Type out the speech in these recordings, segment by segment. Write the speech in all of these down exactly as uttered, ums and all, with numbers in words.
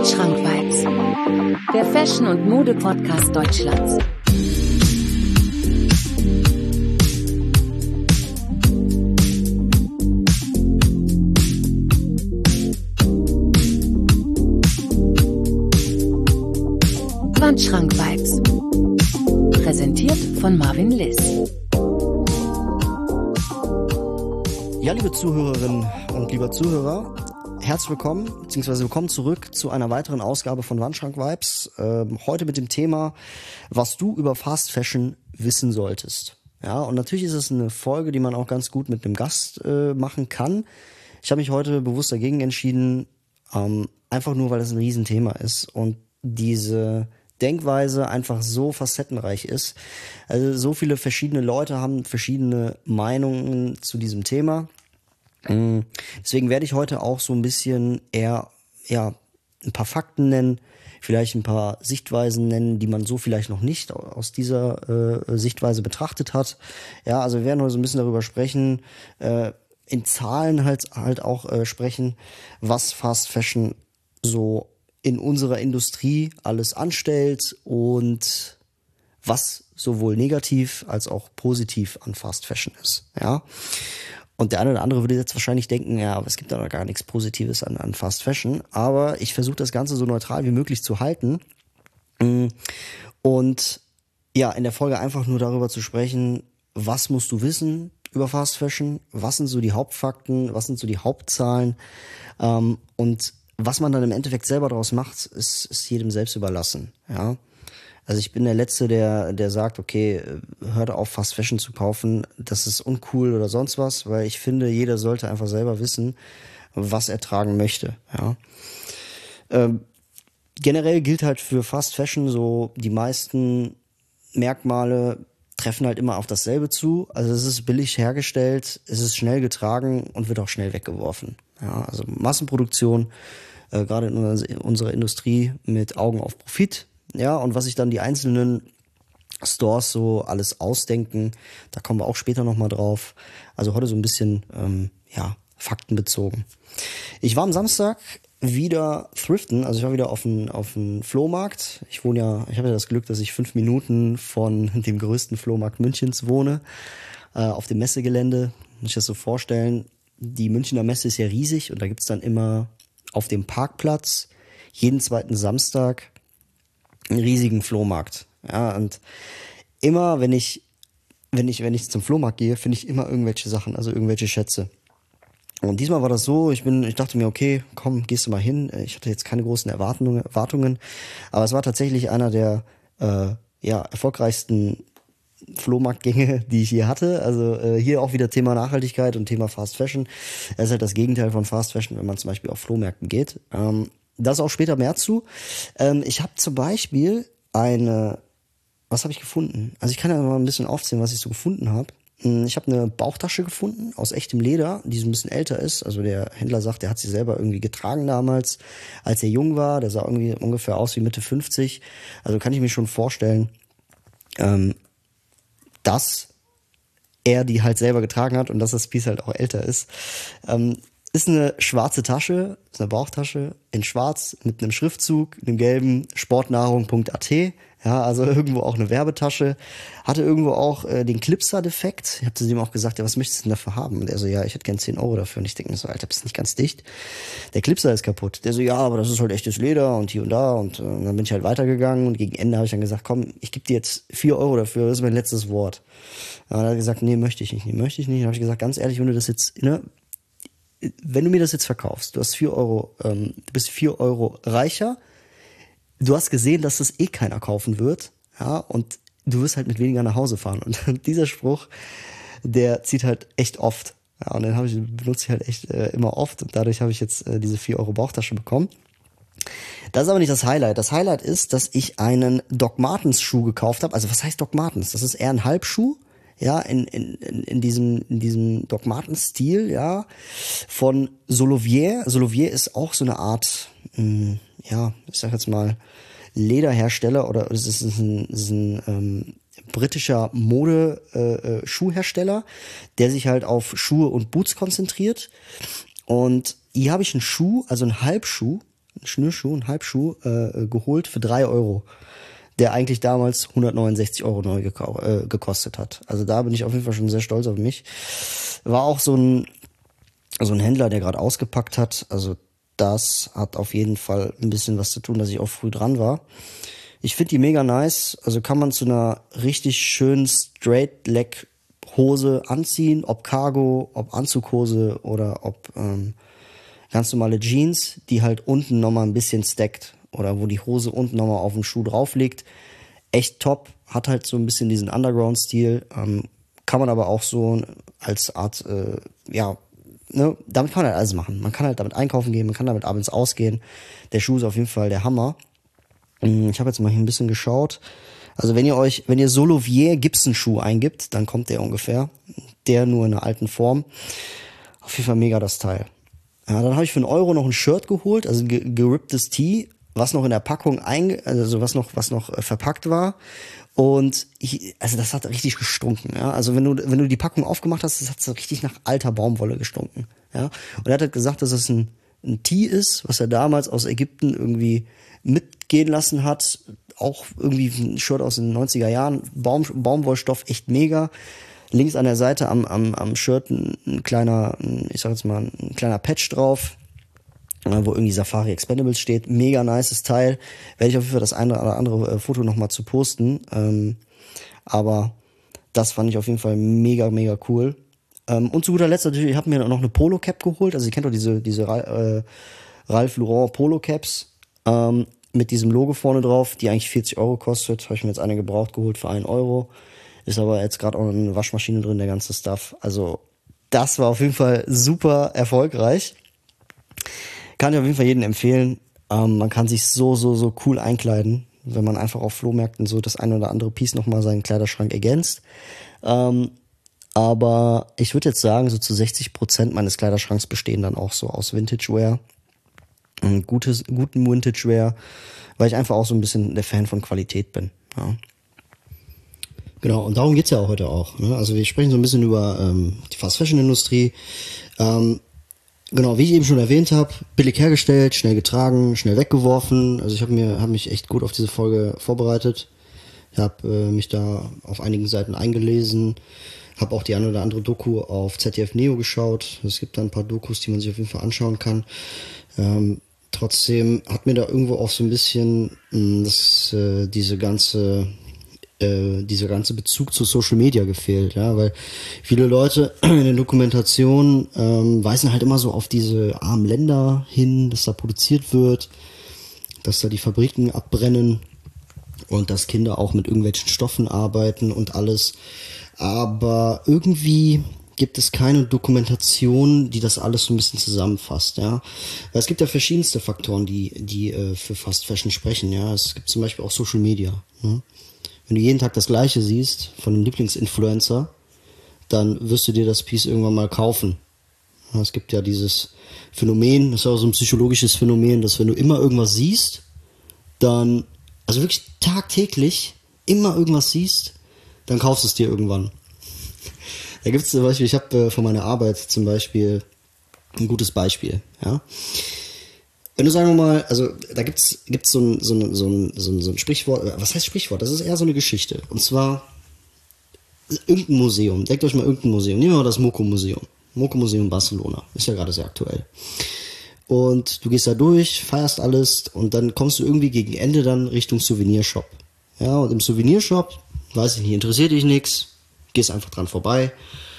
Wandschrank-Vibes, der Fashion- und Mode-Podcast Deutschlands. Wandschrank-Vibes, präsentiert von Marvin Liss. Ja, liebe Zuhörerinnen und lieber Zuhörer, herzlich willkommen, beziehungsweise willkommen zurück zu einer weiteren Ausgabe von Wandschrank-Vibes. Ähm, heute mit dem Thema, was du über Fast Fashion wissen solltest. Ja, und natürlich ist es eine Folge, die man auch ganz gut mit einem Gast äh, machen kann. Ich habe mich heute bewusst dagegen entschieden, ähm, einfach nur, weil das ein Riesenthema ist und diese Denkweise einfach so facettenreich ist. Also so viele verschiedene Leute haben verschiedene Meinungen zu diesem Thema. Deswegen werde ich heute auch so ein bisschen eher ja ein paar Fakten nennen, vielleicht ein paar Sichtweisen nennen, die man so vielleicht noch nicht aus dieser äh, Sichtweise betrachtet hat. Ja, also wir werden heute so ein bisschen darüber sprechen, äh, in Zahlen halt halt auch äh, sprechen, was Fast Fashion so in unserer Industrie alles anstellt und was sowohl negativ als auch positiv an Fast Fashion ist. Ja. Und der eine oder andere würde jetzt wahrscheinlich denken, ja, aber es gibt da noch gar nichts Positives an, an Fast Fashion. Aber ich versuche das Ganze so neutral wie möglich zu halten. Und ja, in der Folge einfach nur darüber zu sprechen, was musst du wissen über Fast Fashion, was sind so die Hauptfakten, was sind so die Hauptzahlen ähm, und was man dann im Endeffekt selber daraus macht, ist, ist jedem selbst überlassen. Ja. Also ich bin der Letzte, der der sagt, okay, hört auf, Fast Fashion zu kaufen, das ist uncool oder sonst was, weil ich finde, jeder sollte einfach selber wissen, was er tragen möchte. Ja. Ähm, generell gilt halt für Fast Fashion so, die meisten Merkmale treffen halt immer auf dasselbe zu. Also es ist billig hergestellt, es ist schnell getragen und wird auch schnell weggeworfen. Ja, also Massenproduktion, äh, gerade in unserer, unserer Industrie mit Augen auf Profit. Ja, und was sich dann die einzelnen Stores so alles ausdenken, da kommen wir auch später nochmal drauf. Also heute so ein bisschen, ähm, ja, faktenbezogen. Ich war am Samstag wieder thriften, also ich war wieder auf dem auf dem Flohmarkt. Ich wohne ja, ich habe ja das Glück, dass ich fünf Minuten von dem größten Flohmarkt Münchens wohne, äh, auf dem Messegelände. Muss ich das so vorstellen. Die Münchner Messe ist ja riesig und da gibt's dann immer auf dem Parkplatz jeden zweiten Samstag einen riesigen Flohmarkt. Ja, und immer, wenn ich, wenn ich, wenn ich zum Flohmarkt gehe, finde ich immer irgendwelche Sachen, also irgendwelche Schätze. Und diesmal war das so, ich bin, ich dachte mir, okay, komm, gehst du mal hin. Ich hatte jetzt keine großen Erwartungen, Erwartungen, aber es war tatsächlich einer der äh, ja, erfolgreichsten Flohmarktgänge, die ich hier hatte. Also äh, hier auch wieder Thema Nachhaltigkeit und Thema Fast Fashion. Das ist halt das Gegenteil von Fast Fashion, wenn man zum Beispiel auf Flohmärkten geht. Ähm, das auch später mehr zu. Ähm, ich habe zum Beispiel eine, was habe ich gefunden? Also ich kann ja mal ein bisschen aufzählen, was ich so gefunden habe. Ich habe eine Bauchtasche gefunden aus echtem Leder, die so ein bisschen älter ist. Also der Händler sagt, der hat sie selber irgendwie getragen damals, als er jung war. Der sah irgendwie ungefähr aus wie Mitte fünfzig. Also kann ich mir schon vorstellen, ähm, dass er die halt selber getragen hat und dass das Piece halt auch älter ist. Ähm, ist eine schwarze Tasche, ist eine Bauchtasche in schwarz mit einem Schriftzug, einem gelben sportnahrung punkt a t. Ja, also irgendwo auch eine Werbetasche. Hatte irgendwo auch äh, den Clipser-Defekt. Ich habe zu ihm auch gesagt, ja, was möchtest du denn dafür haben? Und er so, ja, ich hätte gern zehn Euro dafür. Und ich denke mir so, Alter, bist nicht ganz dicht. Der Clipser ist kaputt. Der so, ja, aber das ist halt echtes Leder und hier und da. Und, äh, und dann bin ich halt weitergegangen und gegen Ende habe ich dann gesagt, komm, ich gebe dir jetzt vier Euro dafür. Das ist mein letztes Wort. Und dann hat er gesagt, nee, möchte ich nicht, nee, möchte ich nicht. Dann habe ich gesagt, ganz ehrlich, wenn du das jetzt, ne, wenn du mir das jetzt verkaufst, du hast vier Euro, ähm, du bist vier Euro reicher. Du hast gesehen, dass das eh keiner kaufen wird, ja, und du wirst halt mit weniger nach Hause fahren. Und dieser Spruch, der zieht halt echt oft. Ja, und den habe ich, benutze ich halt echt äh, immer oft. Und dadurch habe ich jetzt äh, diese vier Euro Bauchtasche bekommen. Das ist aber nicht das Highlight. Das Highlight ist, dass ich einen Doc Martens Schuh gekauft habe. Also was heißt Doc Martens? Das ist eher ein Halbschuh. Ja, in, in, in diesem, in diesem Doc Martens Stil, ja, von Solovier. Solovier ist auch so eine Art, mh, ja, ich sag jetzt mal, Lederhersteller oder es ist ein, es ist ein ähm, britischer Mode-Schuhhersteller, äh, der sich halt auf Schuhe und Boots konzentriert. Und hier habe ich einen Schuh, also einen Halbschuh, einen Schnürschuh, einen Halbschuh äh, geholt für drei Euro, der eigentlich damals hundertneunundsechzig Euro neu gekau- äh, gekostet hat. Also da bin ich auf jeden Fall schon sehr stolz auf mich. War auch so ein, so ein Händler, der gerade ausgepackt hat. Also das hat auf jeden Fall ein bisschen was zu tun, dass ich auch früh dran war. Ich finde die mega nice. Also kann man zu einer richtig schönen Straight-Leg-Hose anziehen. Ob Cargo, ob Anzughose oder ob ähm, ganz normale Jeans, die halt unten nochmal ein bisschen stackt. Oder wo die Hose unten nochmal auf dem Schuh drauf liegt. Echt top. Hat halt so ein bisschen diesen Underground-Stil. Ähm, kann man aber auch so als Art, äh, ja, ne, damit kann man halt alles machen. Man kann halt damit einkaufen gehen, man kann damit abends ausgehen. Der Schuh ist auf jeden Fall der Hammer. Ich habe jetzt mal hier ein bisschen geschaut. Also wenn ihr euch, wenn ihr Solovier Gibson-Schuh eingibt, dann kommt der ungefähr. Der nur in einer alten Form. Auf jeden Fall mega das Teil. Ja, dann habe ich für einen Euro noch ein Shirt geholt, also ein ge- geripptes Tee, was noch in der Packung einge, also was noch, was noch äh, verpackt war. Und ich, also das hat richtig gestunken, ja. Also wenn du, wenn du die Packung aufgemacht hast, das hat so richtig nach alter Baumwolle gestunken, ja. Und er hat halt gesagt, dass es ein, ein Tee ist, was er damals aus Ägypten irgendwie mitgehen lassen hat. Auch irgendwie ein Shirt aus den neunziger Jahren. Baum, Baumwollstoff, echt mega. Links an der Seite am, am, am Shirt ein, ein kleiner, ein, ich sag jetzt mal, ein kleiner Patch drauf, wo irgendwie Safari Expendables steht. Mega nices Teil. Werde ich auf jeden Fall das eine oder andere äh, Foto nochmal zu posten. Ähm, aber das fand ich auf jeden Fall mega, mega cool. Ähm, und zu guter Letzt natürlich, ich habe mir noch eine Polo-Cap geholt. Also ihr kennt doch diese, diese äh, Ralph Lauren Polo-Caps ähm, mit diesem Logo vorne drauf, die eigentlich vierzig Euro kostet. Habe ich mir jetzt eine gebraucht geholt für einen Euro. Ist aber jetzt gerade auch eine Waschmaschine drin, der ganze Stuff. Also das war auf jeden Fall super erfolgreich. Kann ich auf jeden Fall jedem empfehlen. Ähm, man kann sich so, so, so cool einkleiden, wenn man einfach auf Flohmärkten so das ein oder andere Piece nochmal seinen Kleiderschrank ergänzt. Ähm, aber ich würde jetzt sagen, so zu sechzig Prozent meines Kleiderschranks bestehen dann auch so aus Vintage-Wear. Gutes, guten Vintage-Wear, weil ich einfach auch so ein bisschen der Fan von Qualität bin. Ja. Genau, und darum geht's ja auch heute auch. Ne? Also wir sprechen so ein bisschen über ähm, die Fast-Fashion-Industrie. Ähm, Genau, wie ich eben schon erwähnt habe, billig hergestellt, schnell getragen, schnell weggeworfen. Also ich habe mir habe mich echt gut auf diese Folge vorbereitet. Ich habe äh, mich da auf einigen Seiten eingelesen, habe auch die eine oder andere Doku auf Z D F Neo geschaut. Es gibt da ein paar Dokus, die man sich auf jeden Fall anschauen kann. Ähm, trotzdem hat mir da irgendwo auch so ein bisschen mh, das, äh, diese ganze äh, dieser ganze Bezug zu Social Media gefehlt, ja, weil viele Leute in den Dokumentationen ähm, weisen halt immer so auf diese armen Länder hin, dass da produziert wird, dass da die Fabriken abbrennen und dass Kinder auch mit irgendwelchen Stoffen arbeiten und alles, aber irgendwie gibt es keine Dokumentation, die das alles so ein bisschen zusammenfasst, ja. Es gibt ja verschiedenste Faktoren, die die äh, für Fast Fashion sprechen, ja. Es gibt zum Beispiel auch Social Media, ne? Wenn du jeden Tag das Gleiche siehst von einem Lieblingsinfluencer, dann wirst du dir das Piece irgendwann mal kaufen. Ja, es gibt ja dieses Phänomen, das ist auch so ein psychologisches Phänomen, dass wenn du immer irgendwas siehst, dann, also wirklich tagtäglich immer irgendwas siehst, dann kaufst du es dir irgendwann. Da gibt es zum Beispiel, ich habe äh, von meiner Arbeit zum Beispiel ein gutes Beispiel, ja. Wenn du, sagen wir mal, also da gibt's gibt's so ein, so ein, so ein, so ein, so ein Sprichwort, was heißt Sprichwort? Das ist eher so eine Geschichte. Und zwar irgendein Museum, denkt euch mal irgendein Museum, nehmen wir mal das Moko-Museum. Moko-Museum Barcelona, ist ja gerade sehr aktuell. Und du gehst da durch, feierst alles und dann kommst du irgendwie gegen Ende dann Richtung Souvenirshop. Ja, und im Souvenirshop, weiß ich nicht, interessiert dich nix, gehst einfach dran vorbei.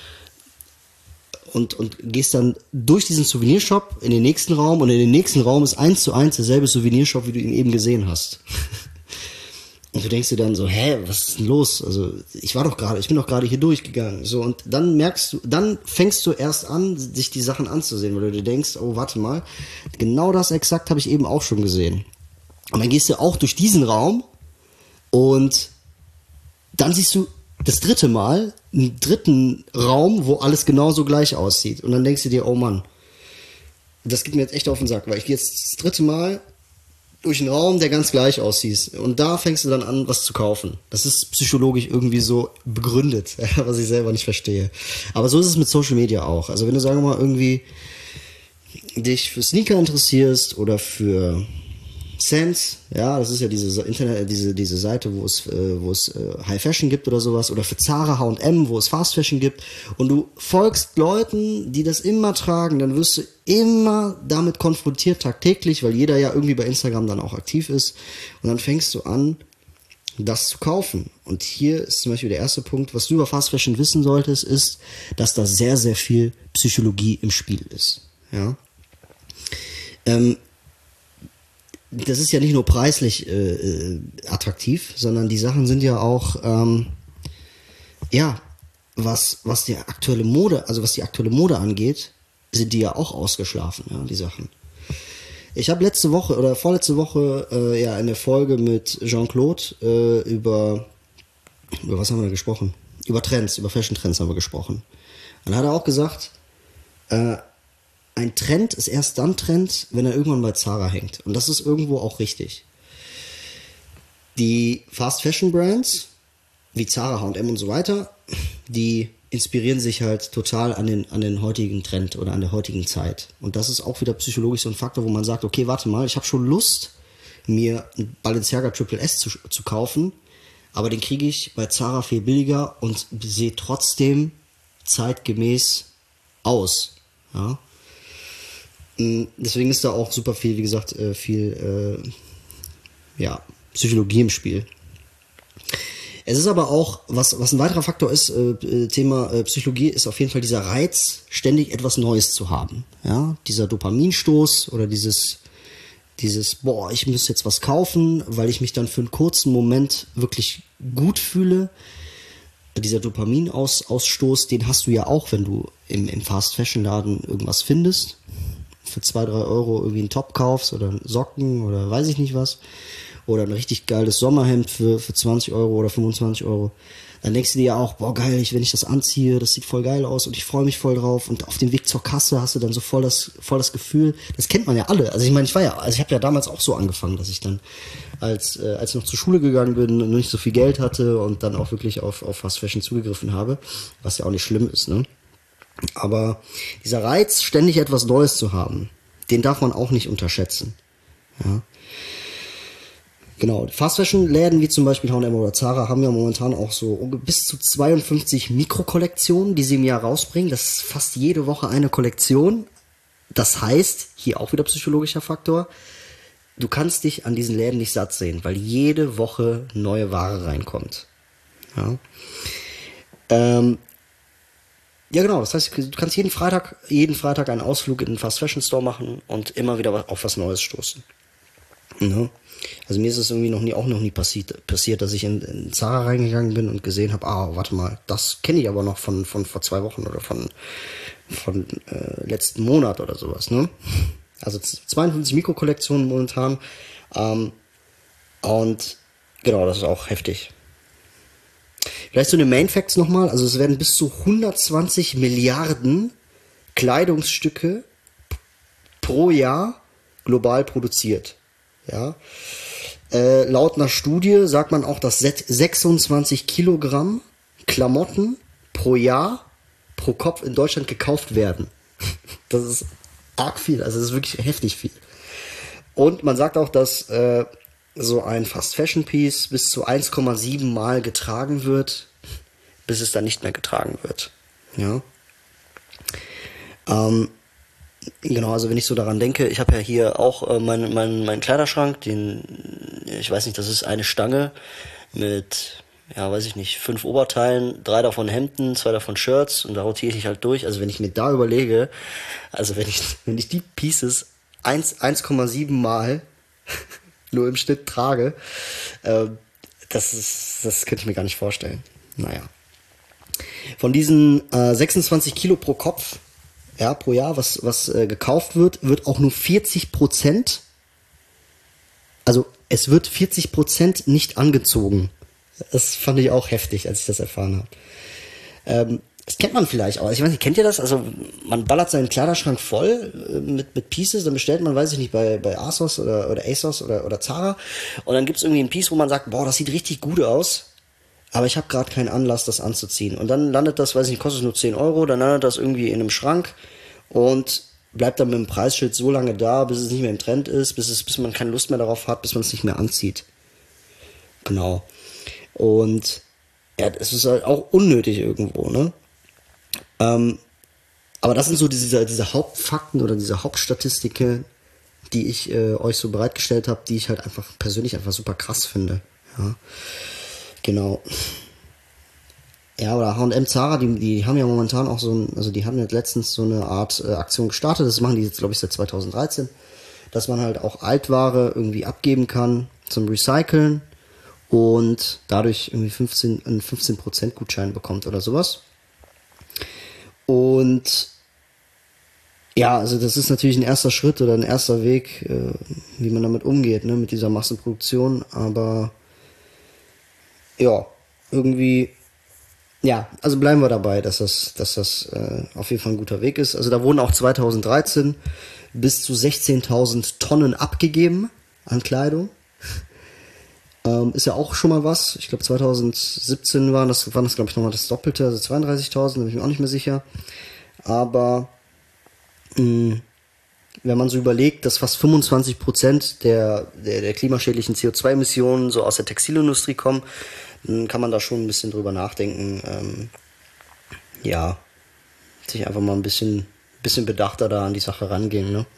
Und, und gehst dann durch diesen Souvenirshop in den nächsten Raum und in den nächsten Raum ist eins zu eins derselbe Souvenirshop, wie du ihn eben gesehen hast. Und du denkst dir dann so, hä, was ist denn los? Also ich war doch gerade, ich bin doch gerade hier durchgegangen. So, und dann merkst du, dann fängst du erst an, sich die Sachen anzusehen, weil du dir denkst, oh, warte mal, genau das exakt habe ich eben auch schon gesehen. Und dann gehst du auch durch diesen Raum und dann siehst du das dritte Mal einen dritten Raum, wo alles genauso gleich aussieht. Und dann denkst du dir, oh Mann, das geht mir jetzt echt auf den Sack, weil ich gehe jetzt das dritte Mal durch einen Raum, der ganz gleich aussieht. Und da fängst du dann an, was zu kaufen. Das ist psychologisch irgendwie so begründet, was ich selber nicht verstehe. Aber so ist es mit Social Media auch. Also wenn du, sagen wir mal, irgendwie dich für Sneaker interessierst oder für Sense, ja, das ist ja diese Internet, diese diese Seite, wo es äh, wo es äh, High Fashion gibt oder sowas, oder für Zara, H und M, wo es Fast Fashion gibt, und du folgst Leuten, die das immer tragen, dann wirst du immer damit konfrontiert tagtäglich, weil jeder ja irgendwie bei Instagram dann auch aktiv ist, und dann fängst du an, das zu kaufen. Und hier ist zum Beispiel der erste Punkt, was du über Fast Fashion wissen solltest, ist, dass da sehr, sehr viel Psychologie im Spiel ist. Ja. Ähm, das ist ja nicht nur preislich äh, attraktiv, sondern die Sachen sind ja auch, ähm, ja, was, was die aktuelle Mode, also was die aktuelle Mode angeht, sind die ja auch ausgeschlafen, ja, die Sachen. Ich habe letzte Woche oder vorletzte Woche äh, ja eine Folge mit Jean-Claude äh, über, über was haben wir da gesprochen? Über Trends, über Fashion-Trends haben wir gesprochen. Dann hat er auch gesagt, äh, ein Trend ist erst dann Trend, wenn er irgendwann bei Zara hängt. Und das ist irgendwo auch richtig. Die Fast-Fashion-Brands, wie Zara, H und M und so weiter, die inspirieren sich halt total an den, an den heutigen Trend oder an der heutigen Zeit. Und das ist auch wieder psychologisch so ein Faktor, wo man sagt, okay, warte mal, ich habe schon Lust, mir einen Balenciaga Triple S zu, zu kaufen, aber den kriege ich bei Zara viel billiger und sehe trotzdem zeitgemäß aus. Ja. Deswegen ist da auch super viel, wie gesagt, viel äh, ja, Psychologie im Spiel. Es ist aber auch, was, was ein weiterer Faktor ist, äh, Thema äh, Psychologie, ist auf jeden Fall dieser Reiz, ständig etwas Neues zu haben. Ja, dieser Dopaminstoß oder dieses, dieses, boah, ich muss jetzt was kaufen, weil ich mich dann für einen kurzen Moment wirklich gut fühle. Dieser Dopaminausstoß, den hast du ja auch, wenn du im, im Fast-Fashion-Laden irgendwas findest. Für zwei, drei Euro irgendwie einen Top kaufst oder Socken oder weiß ich nicht was. Oder ein richtig geiles Sommerhemd für, für zwanzig Euro oder fünfundzwanzig Euro. Dann denkst du dir ja auch, boah geil, ich, wenn ich das anziehe, das sieht voll geil aus und ich freue mich voll drauf. Und auf dem Weg zur Kasse hast du dann so voll das, voll das Gefühl, das kennt man ja alle. Also ich meine, ich war ja, also ich habe ja damals auch so angefangen, dass ich dann, als, äh, als ich noch zur Schule gegangen bin und nicht so viel Geld hatte und dann auch wirklich auf, auf Fast Fashion zugegriffen habe, was ja auch nicht schlimm ist, ne? Aber dieser Reiz, ständig etwas Neues zu haben, den darf man auch nicht unterschätzen. Ja. Genau, Fast-Fashion-Läden wie zum Beispiel H und M oder Zara haben ja momentan auch so bis zu zweiundfünfzig Mikrokollektionen, die sie im Jahr rausbringen. Das ist fast jede Woche eine Kollektion. Das heißt, hier auch wieder psychologischer Faktor, du kannst dich an diesen Läden nicht satt sehen, weil jede Woche neue Ware reinkommt. Ja, ähm, ja genau, das heißt, du kannst jeden Freitag, jeden Freitag einen Ausflug in den Fast-Fashion-Store machen und immer wieder auf was Neues stoßen. Ja. Also mir ist es irgendwie noch nie, auch noch nie passiert, passiert, dass ich in, in Zara reingegangen bin und gesehen habe, ah, warte mal, das kenne ich aber noch von, von vor zwei Wochen oder von, von äh, letzten Monat oder sowas, ne? Also zweiundfünfzig Mikrokollektionen momentan. Ähm, und genau, das ist auch heftig. Vielleicht so eine Main Facts nochmal, also es werden bis zu hundertzwanzig Milliarden Kleidungsstücke pro Jahr global produziert. Ja, äh, laut einer Studie sagt man auch, dass sechsundzwanzig Kilogramm Klamotten pro Jahr pro Kopf in Deutschland gekauft werden. Das ist arg viel, also das ist wirklich heftig viel. Und man sagt auch, dass äh, so ein Fast-Fashion-Piece bis zu eins Komma sieben Mal getragen wird, bis es dann nicht mehr getragen wird. Ja. Ähm, Genau, also wenn ich so daran denke, ich habe ja hier auch äh, meinen mein, mein Kleiderschrank, den, ich weiß nicht, das ist eine Stange mit, ja, weiß ich nicht, fünf Oberteilen, drei davon Hemden, zwei davon Shirts und da rotiere ich halt durch. Also wenn ich mir da überlege, also wenn ich, wenn ich die Pieces eins Komma sieben Mal nur im Schnitt trage, äh, das ist, das könnte ich mir gar nicht vorstellen. Naja. Von diesen äh, sechsundzwanzig Kilo pro Kopf, ja, pro Jahr, was, was äh, gekauft wird, wird auch nur vierzig Prozent, also es wird vierzig Prozent nicht angezogen. Das fand ich auch heftig, als ich das erfahren habe. Ähm, das kennt man vielleicht auch. Ich weiß nicht, kennt ihr das? Also man ballert seinen Kleiderschrank voll äh, mit, mit Pieces, dann bestellt man, weiß ich nicht, bei, bei ASOS oder, oder ASOS oder, oder Zara und dann gibt's irgendwie ein Piece, wo man sagt, boah, das sieht richtig gut aus. Aber ich habe gerade keinen Anlass, das anzuziehen. Und dann landet das, weiß ich nicht, kostet nur zehn Euro, dann landet das irgendwie in einem Schrank und bleibt dann mit dem Preisschild so lange da, bis es nicht mehr im Trend ist, bis es, bis man keine Lust mehr darauf hat, bis man es nicht mehr anzieht. Genau. Und ja, es ist halt auch unnötig irgendwo, ne? Ähm, aber das sind so diese, diese Hauptfakten oder diese Hauptstatistiken, die ich äh, euch so bereitgestellt habe, die ich halt einfach persönlich einfach super krass finde. Ja, genau. Ja, oder H und M, Zara, die, die haben ja momentan auch so ein, also die haben jetzt letztens so eine Art äh, Aktion gestartet, das machen die jetzt, glaube ich, seit zweitausenddreizehn, dass man halt auch Altware irgendwie abgeben kann zum Recyceln und dadurch irgendwie fünfzehn, einen fünfzehn Prozent Gutschein bekommt oder sowas. Und ja, also das ist natürlich ein erster Schritt oder ein erster Weg, äh, wie man damit umgeht, ne, mit dieser Massenproduktion, aber ja, irgendwie, ja, also bleiben wir dabei, dass das, dass das äh, auf jeden Fall ein guter Weg ist. Also da wurden auch zweitausenddreizehn bis zu sechzehntausend Tonnen abgegeben an Kleidung. Ähm, ist ja auch schon mal was. Ich glaube zweitausendsiebzehn waren das, waren das glaube ich nochmal das Doppelte, also zweiunddreißigtausend, da bin ich mir auch nicht mehr sicher. Aber mh, wenn man so überlegt, dass fast fünfundzwanzig Prozent der, der, der klimaschädlichen C O zwei Emissionen so aus der Textilindustrie kommen, dann kann man da schon ein bisschen drüber nachdenken. Ähm, ja, sich einfach mal ein bisschen, bisschen bedachter da an die Sache rangehen, ne?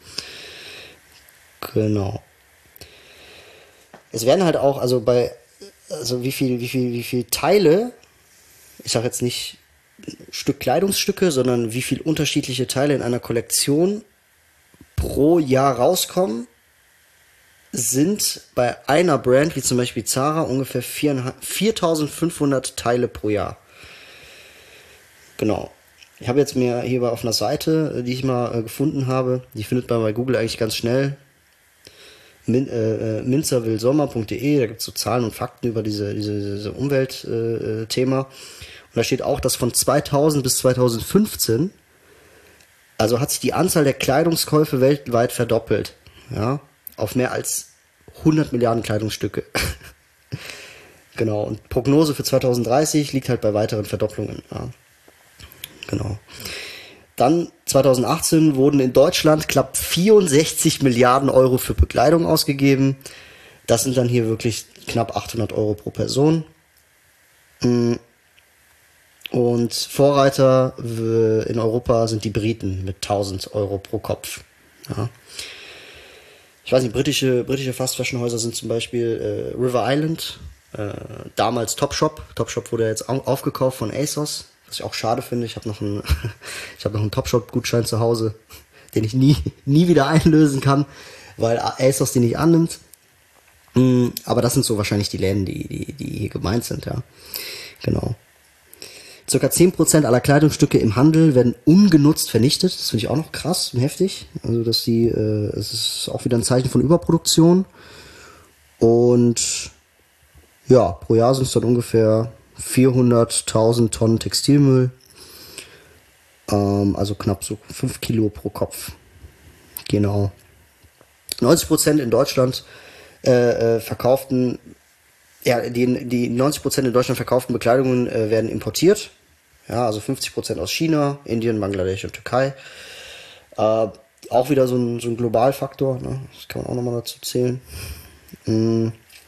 Genau. Es werden halt auch, also bei, also wie viel, wie viel, wie viel Teile, ich sage jetzt nicht Stück Kleidungsstücke, sondern wie viel unterschiedliche Teile in einer Kollektion pro Jahr rauskommen, sind bei einer Brand, wie zum Beispiel Zara, ungefähr viertausendfünfhundert Teile pro Jahr. Genau. Ich habe jetzt mir hier auf einer Seite, die ich mal äh, gefunden habe, die findet man bei Google eigentlich ganz schnell, Min, äh, minzerwillsommer punkt de, da gibt es so Zahlen und Fakten über diese, diese, diese Umweltthema. Äh, und da steht auch, dass von zweitausend bis zweitausendfünfzehn, also hat sich die Anzahl der Kleidungskäufe weltweit verdoppelt. Ja, auf mehr als hundert Milliarden Kleidungsstücke. Genau, und Prognose für zweitausenddreißig liegt halt bei weiteren Verdopplungen. Ja. Genau. Dann zweitausendachtzehn wurden in Deutschland knapp vierundsechzig Milliarden Euro für Bekleidung ausgegeben. Das sind dann hier wirklich knapp achthundert Euro pro Person. Und Vorreiter in Europa sind die Briten mit tausend Euro pro Kopf. Ja. Ich weiß nicht, britische, britische Fast-Fashion-Häuser sind zum Beispiel äh, River Island, äh, damals Topshop. Topshop wurde jetzt aufgekauft von ASOS, was ich auch schade finde. Ich habe noch einen, ich habe noch einen Topshop-Gutschein zu Hause, den ich nie, nie wieder einlösen kann, weil ASOS den nicht annimmt. Mm, aber das sind so wahrscheinlich die Läden, die, die, die hier gemeint sind, ja. Genau. Circa zehn Prozent aller Kleidungsstücke im Handel werden ungenutzt vernichtet. Das finde ich auch noch krass und heftig. Also, dass die, äh, es ist auch wieder ein Zeichen von Überproduktion. Und ja, pro Jahr sind es dann ungefähr vierhunderttausend Tonnen Textilmüll. Ähm, also knapp so fünf Kilo pro Kopf. Genau. neunzig Prozent in Deutschland äh, äh, verkauften, ja, die, die neunzig Prozent in Deutschland verkauften Bekleidungen äh, werden importiert. Ja, also fünfzig Prozent aus China, Indien, Bangladesch und Türkei. Äh, auch wieder so ein, so ein Globalfaktor, ne? Das kann man auch nochmal dazu zählen. Mm.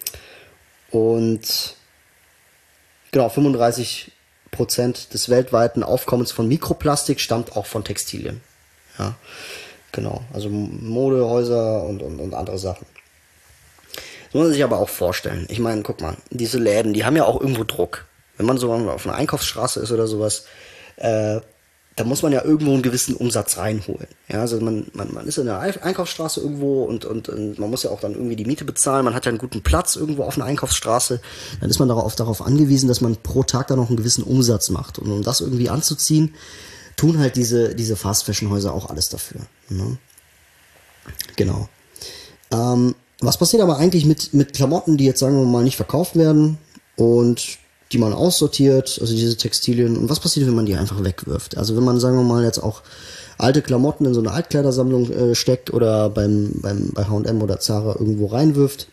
Und genau, fünfunddreißig Prozent des weltweiten Aufkommens von Mikroplastik stammt auch von Textilien. Ja, genau, also Modehäuser und, und, und andere Sachen. Das muss man sich aber auch vorstellen. Ich meine, guck mal, diese Läden, die haben ja auch irgendwo Druck. Wenn man so auf einer Einkaufsstraße ist oder sowas, äh, da muss man ja irgendwo einen gewissen Umsatz reinholen. Ja, also man, man, man ist in der Einkaufsstraße irgendwo und, und, und man muss ja auch dann irgendwie die Miete bezahlen. Man hat ja einen guten Platz irgendwo auf einer Einkaufsstraße. Dann ist man darauf, darauf angewiesen, dass man pro Tag da noch einen gewissen Umsatz macht. Und um das irgendwie anzuziehen, tun halt diese, diese Fast-Fashion-Häuser auch alles dafür. Ne? Genau. Ähm, was passiert aber eigentlich mit, mit Klamotten, die jetzt, sagen wir mal, nicht verkauft werden und die man aussortiert, also diese Textilien, und was passiert, wenn man die einfach wegwirft? Also wenn man, sagen wir mal, jetzt auch alte Klamotten in so eine Altkleidersammlung äh, steckt oder beim, beim, bei H und M oder Zara irgendwo reinwirft,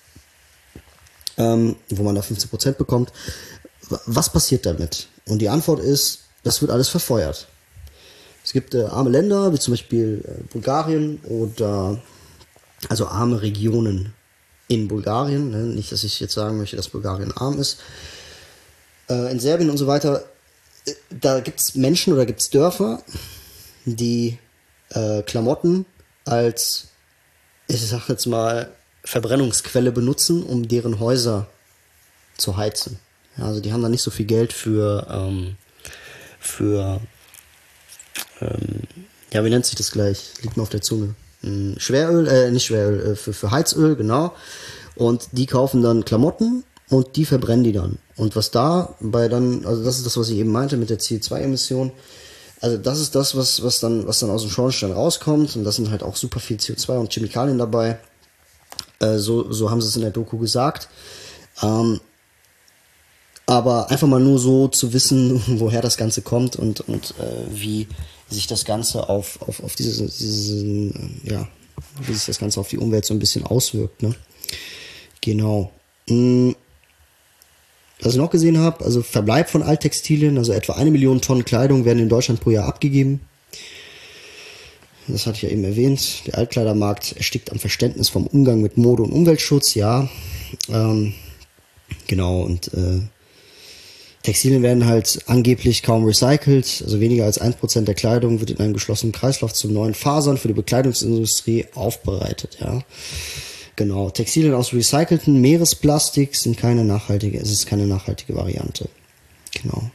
ähm, wo man da fünfzehn Prozent bekommt, was passiert damit? Und die Antwort ist, das wird alles verfeuert. Es gibt äh, arme Länder, wie zum Beispiel äh, Bulgarien oder also arme Regionen in Bulgarien. Ne? Nicht, dass ich jetzt sagen möchte, dass Bulgarien arm ist. Äh, in Serbien und so weiter, äh, da gibt es Menschen oder gibt es Dörfer, die äh, Klamotten als, ich sag jetzt mal, Verbrennungsquelle benutzen, um deren Häuser zu heizen. Ja, also die haben da nicht so viel Geld für, ähm, für, ähm, ja, wie nennt sich das gleich? Liegt mir auf der Zunge. Hm, Schweröl, äh, nicht Schweröl, äh, für, für Heizöl, genau. Und die kaufen dann Klamotten und die verbrennen die dann. Und was da bei dann, also das ist das, was ich eben meinte mit der C O zwei Emission. Also das ist das, was, was dann, was dann aus dem Schornstein rauskommt. Und das sind halt auch super viel C O zwei und Chemikalien dabei. Äh, so, so haben sie es in der Doku gesagt. Ähm, aber einfach mal nur so zu wissen, woher das Ganze kommt und, und äh, wie sich das Ganze auf, auf, auf diese, diesen, ja, wie sich das Ganze auf die Umwelt so ein bisschen auswirkt, ne? Genau. Hm. Was ich noch gesehen habe, also Verbleib von Alttextilien, also etwa eine Million Tonnen Kleidung werden in Deutschland pro Jahr abgegeben. Das hatte ich ja eben erwähnt. Der Altkleidermarkt erstickt am Verständnis vom Umgang mit Mode und Umweltschutz, ja. Ähm, genau, und äh, Textilien werden halt angeblich kaum recycelt, also weniger als ein Prozent der Kleidung wird in einem geschlossenen Kreislauf zu neuen Fasern für die Bekleidungsindustrie aufbereitet, ja. Genau, Textilien aus recycelten Meeresplastik sind keine nachhaltige, es ist keine nachhaltige Variante. Genau.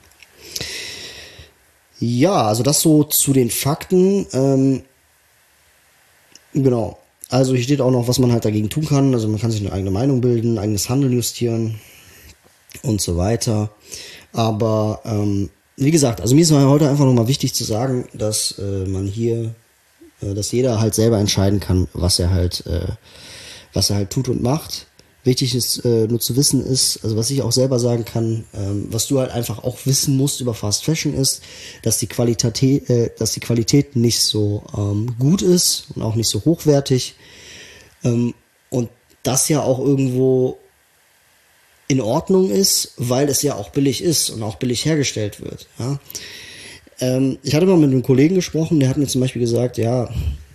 Ja, also das so zu den Fakten. Ähm, genau. Also hier steht auch noch, was man halt dagegen tun kann. Also man kann sich eine eigene Meinung bilden, eigenes Handeln justieren und so weiter. Aber ähm, wie gesagt, also mir ist heute einfach nochmal wichtig zu sagen, dass äh, man hier, äh, dass jeder halt selber entscheiden kann, was er halt äh, was er halt tut und macht. Wichtig ist äh, nur zu wissen ist, also was ich auch selber sagen kann, ähm, was du halt einfach auch wissen musst über Fast Fashion ist, dass die Qualität, äh, dass die Qualität nicht so ähm, gut ist und auch nicht so hochwertig ähm, und das ja auch irgendwo in Ordnung ist, weil es ja auch billig ist und auch billig hergestellt wird. Ja? Ähm, ich hatte mal mit einem Kollegen gesprochen, der hat mir zum Beispiel gesagt, ja,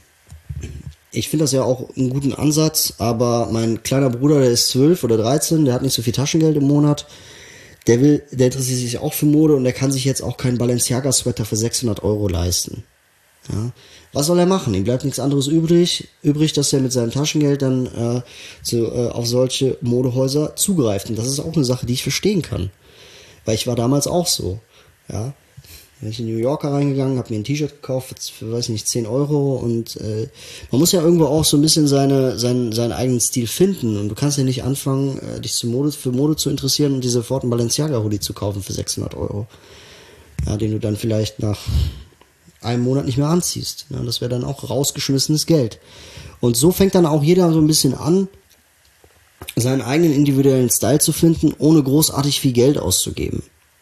ich finde das ja auch einen guten Ansatz, aber mein kleiner Bruder, der ist zwölf oder dreizehn, der hat nicht so viel Taschengeld im Monat, der will, der interessiert sich auch für Mode und der kann sich jetzt auch keinen Balenciaga-Sweater für sechshundert Euro leisten. Ja. Was soll er machen? Ihm bleibt nichts anderes übrig, übrig, dass er mit seinem Taschengeld dann äh, zu, äh, auf solche Modehäuser zugreift. Und das ist auch eine Sache, die ich verstehen kann. Weil ich war damals auch so. Ja. Bin ich in New Yorker reingegangen, habe mir ein T-Shirt gekauft für, weiß nicht, zehn Euro und äh, man muss ja irgendwo auch so ein bisschen seine, seinen, seinen eigenen Stil finden und du kannst ja nicht anfangen, äh, dich zu Mode, für Mode zu interessieren und dir sofort einen Balenciaga-Hoodie zu kaufen für sechshundert Euro. Ja, den du dann vielleicht nach einem Monat nicht mehr anziehst. Ja, das wäre dann auch rausgeschmissenes Geld. Und so fängt dann auch jeder so ein bisschen an, seinen eigenen individuellen Style zu finden, ohne großartig viel Geld auszugeben.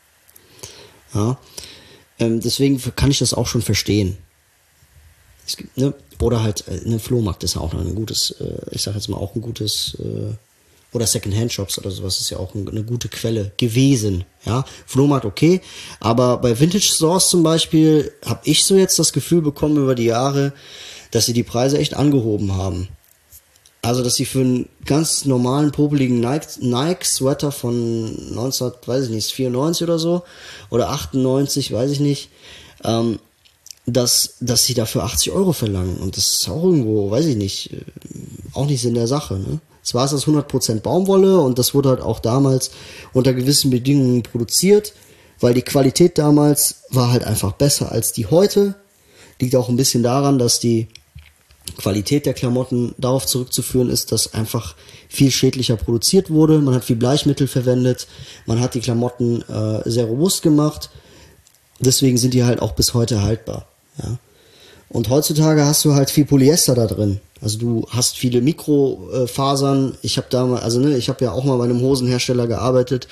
Ja. Ähm, deswegen kann ich das auch schon verstehen. Es gibt, ne, oder halt, äh, ne, Flohmarkt ist ja auch ein gutes, äh, ich sag jetzt mal auch ein gutes, äh, oder Second-Hand-Shops oder sowas ist ja auch ein, eine gute Quelle gewesen, ja. Flohmarkt okay, aber bei Vintage-Stores zum Beispiel habe ich so jetzt das Gefühl bekommen über die Jahre, dass sie die Preise echt angehoben haben. Also, dass sie für einen ganz normalen, popeligen Nike-Sweater von neunzehn, weiß ich nicht, vierundneunzig oder so, oder achtundneunzig, weiß ich nicht, ähm, dass, dass sie dafür achtzig Euro verlangen. Und das ist auch irgendwo, weiß ich nicht, auch nicht Sinn der Sache, ne? Zwar ist das hundert Prozent Baumwolle und das wurde halt auch damals unter gewissen Bedingungen produziert, weil die Qualität damals war halt einfach besser als die heute. Liegt auch ein bisschen daran, dass die Qualität der Klamotten darauf zurückzuführen ist, dass einfach viel schädlicher produziert wurde. Man hat viel Bleichmittel verwendet, man hat die Klamotten äh, sehr robust gemacht. Deswegen sind die halt auch bis heute haltbar. Ja. Und heutzutage hast du halt viel Polyester da drin. Also du hast viele Mikrofasern. Ich habe da mal, also ne, ich habe ja auch mal bei einem Hosenhersteller gearbeitet.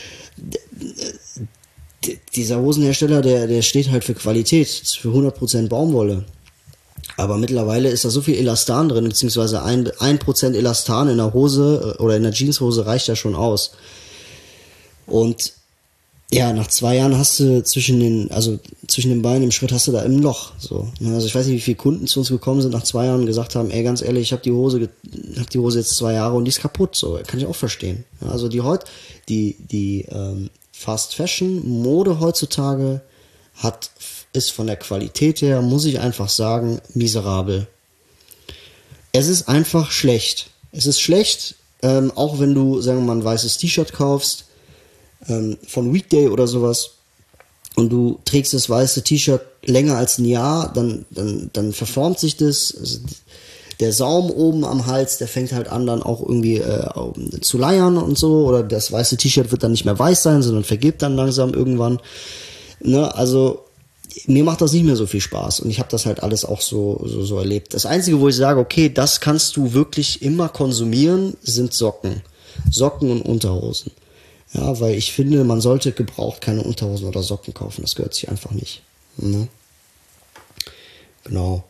D- dieser Hosenhersteller, der, der steht halt für Qualität, ist für hundert Prozent Baumwolle. Aber mittlerweile ist da so viel Elastan drin, beziehungsweise ein, ein Prozent Elastan in der Hose oder in der Jeanshose reicht ja schon aus. Und ja, nach zwei Jahren hast du zwischen den, also zwischen den Beinen im Schritt hast du da im Loch, so. Also ich weiß nicht, wie viele Kunden zu uns gekommen sind nach zwei Jahren und gesagt haben, ey, ganz ehrlich, ich habe die Hose, ge- hab die Hose jetzt zwei Jahre und die ist kaputt, so. Kann ich auch verstehen. Ja, also die heute, die, die, ähm, Fast Fashion Mode heutzutage hat, ist von der Qualität her, muss ich einfach sagen, miserabel. Es ist einfach schlecht. Es ist schlecht, ähm, auch wenn du, sagen wir mal, ein weißes T-Shirt kaufst, ähm, von Weekday oder sowas, und du trägst das weiße T-Shirt länger als ein Jahr, dann, dann, dann verformt sich das. Also der Saum oben am Hals, der fängt halt an, dann auch irgendwie äh, zu leiern und so, oder das weiße T-Shirt wird dann nicht mehr weiß sein, sondern vergilbt dann langsam irgendwann. Ne? Also mir macht das nicht mehr so viel Spaß, und ich habe das halt alles auch so, so so erlebt. Das Einzige, wo ich sage, okay, das kannst du wirklich immer konsumieren, sind Socken. Socken und Unterhosen. Ja, weil ich finde, man sollte gebraucht keine Unterhosen oder Socken kaufen. Das gehört sich einfach nicht. Ne? Genau.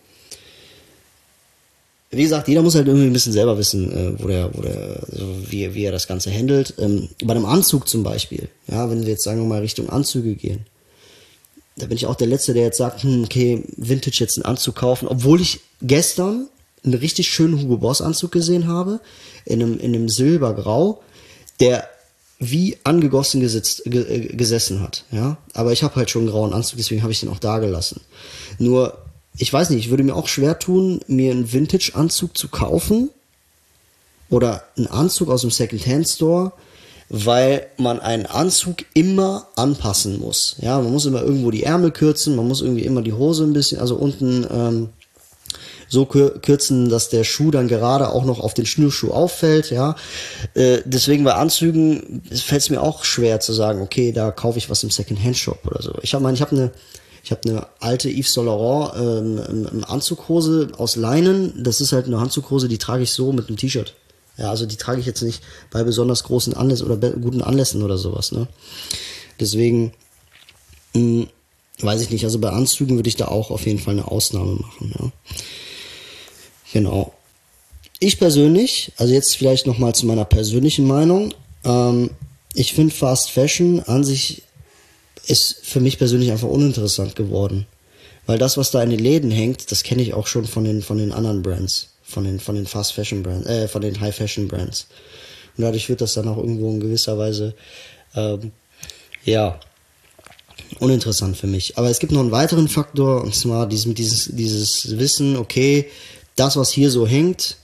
Wie gesagt, jeder muss halt irgendwie ein bisschen selber wissen, äh, wo der, wo der, also wie, wie er das Ganze handelt. Ähm, bei einem Anzug zum Beispiel, ja, wenn wir jetzt sagen wir mal Richtung Anzüge gehen, da bin ich auch der Letzte, der jetzt sagt, hm, okay, Vintage jetzt einen Anzug kaufen, obwohl ich gestern einen richtig schönen Hugo Boss Anzug gesehen habe, in einem, in einem Silbergrau, der wie angegossen gesitzt, ge, gesessen hat, ja. Aber ich habe halt schon einen grauen Anzug, deswegen habe ich den auch da gelassen. Nur, ich weiß nicht, ich würde mir auch schwer tun, mir einen Vintage-Anzug zu kaufen oder einen Anzug aus dem Second-Hand-Store, weil man einen Anzug immer anpassen muss. Ja, man muss immer irgendwo die Ärmel kürzen, man muss irgendwie immer die Hose ein bisschen, also unten ähm, so kürzen, dass der Schuh dann gerade auch noch auf den Schnürschuh auffällt, ja. Äh, deswegen bei Anzügen fällt es mir auch schwer zu sagen, okay, da kaufe ich was im Second-Hand-Shop oder so. Ich habe meine, ich habe eine Ich habe eine alte Yves Saint Laurent ähm, Anzughose aus Leinen. Das ist halt eine Anzughose, die trage ich so mit einem T-Shirt. Ja, also die trage ich jetzt nicht bei besonders großen Anlässen oder be- guten Anlässen oder sowas, ne? Deswegen, mh, weiß ich nicht, also bei Anzügen würde ich da auch auf jeden Fall eine Ausnahme machen, ja. Genau. Ich persönlich, also jetzt vielleicht nochmal zu meiner persönlichen Meinung, ähm, ich finde Fast Fashion an sich ist für mich persönlich einfach uninteressant geworden. Weil das, was da in den Läden hängt, das kenne ich auch schon von den, von den anderen Brands. Von den, von den Fast Fashion Brands, äh, von den High Fashion Brands. Und dadurch wird das dann auch irgendwo in gewisser Weise, ähm, ja, uninteressant für mich. Aber es gibt noch einen weiteren Faktor, und zwar diesem, dieses, dieses Wissen, okay, das, was hier so hängt,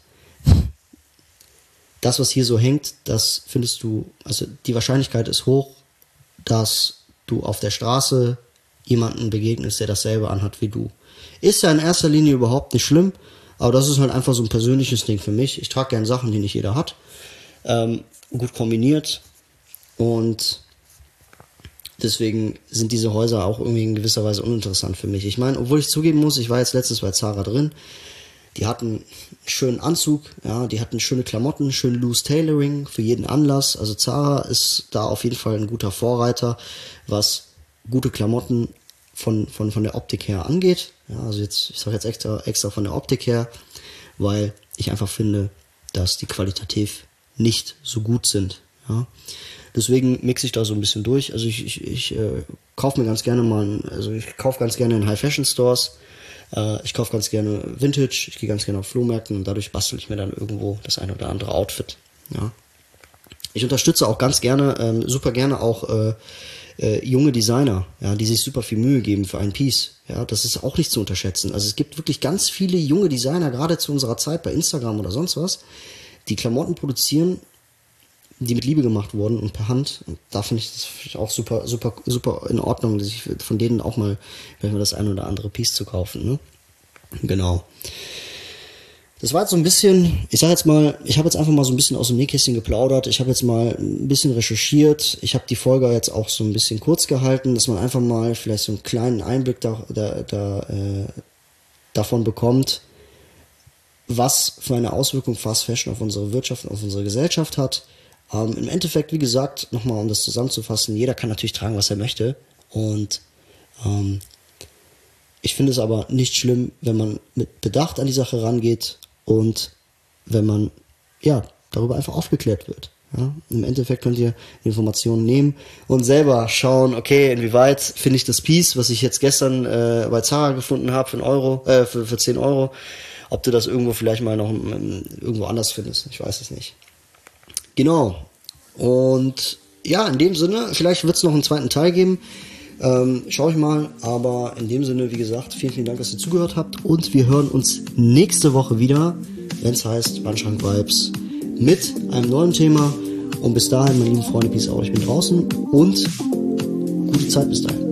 das, was hier so hängt, das findest du, also die Wahrscheinlichkeit ist hoch, dass du auf der Straße jemanden begegnest, der dasselbe anhat wie du. Ist ja in erster Linie überhaupt nicht schlimm, aber das ist halt einfach so ein persönliches Ding für mich. Ich trage gern Sachen, die nicht jeder hat. Ähm, gut kombiniert, und deswegen sind diese Häuser auch irgendwie in gewisser Weise uninteressant für mich. Ich meine, obwohl ich zugeben muss, ich war jetzt letztens bei Zara drin, die hatten einen schönen Anzug, ja, die hatten schöne Klamotten, schön loose Tailoring für jeden Anlass. Also Zara ist da auf jeden Fall ein guter Vorreiter, was gute Klamotten von, von, von der Optik her angeht. Ja, also jetzt, ich sage jetzt extra, extra von der Optik her, weil ich einfach finde, dass die qualitativ nicht so gut sind. Ja. Deswegen mixe ich da so ein bisschen durch. Also ich, ich, ich äh, kaufe mir ganz gerne mal, also ich kaufe ganz gerne in High Fashion Stores. Äh, ich kaufe ganz gerne Vintage, ich gehe ganz gerne auf Flohmärkten, und dadurch bastel ich mir dann irgendwo das ein oder andere Outfit. Ja. Ich unterstütze auch ganz gerne, ähm, super gerne auch äh, äh, junge Designer, ja, die sich super viel Mühe geben für ein Piece. Ja, das ist auch nicht zu unterschätzen. Also es gibt wirklich ganz viele junge Designer, gerade zu unserer Zeit bei Instagram oder sonst was, die Klamotten produzieren, die mit Liebe gemacht wurden und per Hand. Und da finde ich das auch super, super, super in Ordnung, sich von denen auch mal, wenn wir das ein oder andere Piece zu kaufen, ne? Genau. Das war jetzt so ein bisschen, ich sag jetzt mal, ich habe jetzt einfach mal so ein bisschen aus dem Nähkästchen geplaudert. Ich habe jetzt mal ein bisschen recherchiert. Ich habe die Folge jetzt auch so ein bisschen kurz gehalten, dass man einfach mal vielleicht so einen kleinen Einblick da, da, da äh, davon bekommt, was für eine Auswirkung Fast Fashion auf unsere Wirtschaft und auf unsere Gesellschaft hat. Ähm, im Endeffekt, wie gesagt, nochmal um das zusammenzufassen, jeder kann natürlich tragen, was er möchte. Und ähm, ich finde es aber nicht schlimm, wenn man mit Bedacht an die Sache rangeht und wenn man, ja, darüber einfach aufgeklärt wird. Ja? Im Endeffekt könnt ihr Informationen nehmen und selber schauen, okay, inwieweit finde ich das Piece, was ich jetzt gestern äh, bei Zara gefunden habe für einen Euro, äh, für, für zehn Euro, ob du das irgendwo vielleicht mal noch um, irgendwo anders findest. Ich weiß es nicht. Genau. Und ja, in dem Sinne, vielleicht wird es noch einen zweiten Teil geben. Ähm, schau ich mal. Aber in dem Sinne, wie gesagt, vielen, vielen Dank, dass ihr zugehört habt. Und wir hören uns nächste Woche wieder, wenn es heißt Wandschrank Vibes, mit einem neuen Thema. Und bis dahin, meine lieben Freunde, peace out. Ich bin draußen und gute Zeit bis dahin.